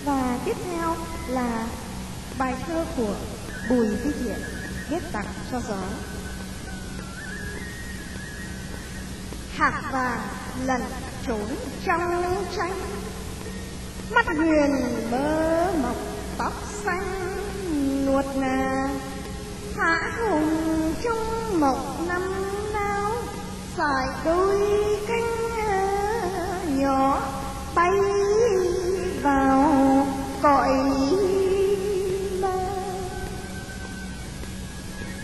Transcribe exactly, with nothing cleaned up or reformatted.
Và tiếp theo là bài thơ của Bùi Vĩ Thiện viết tặng cho gió. Hạt vàng lần trốn trong tranh, mắt huyền mơ mọc tóc xanh nuột nà, thả hùng trong mộng năm nào sải đôi cánh